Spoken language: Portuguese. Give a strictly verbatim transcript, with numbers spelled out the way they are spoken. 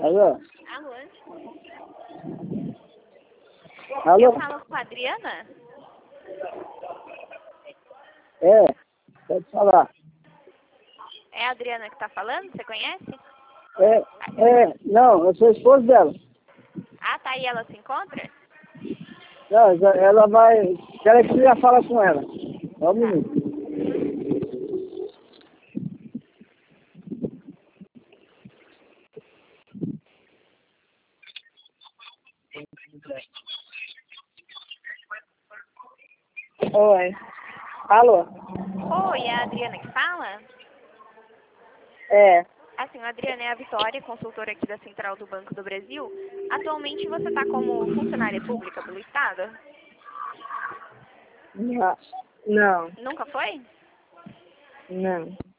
Alô? Alô? Alô? Eu falo com a Adriana? É, pode falar. É a Adriana que tá falando? Você conhece? É, é, não, eu sou esposo dela. Ah, tá. E ela se encontra? Não, já- ela vai. Quero que você já fala com ela. Só um minuto. Oi. Alô? Oi, é a Adriana que fala? É. Assim, a Adriana é a Vitória, consultora aqui da Central do Banco do Brasil. Atualmente você está como funcionária pública pelo Estado? Não. Não. Nunca foi? Não.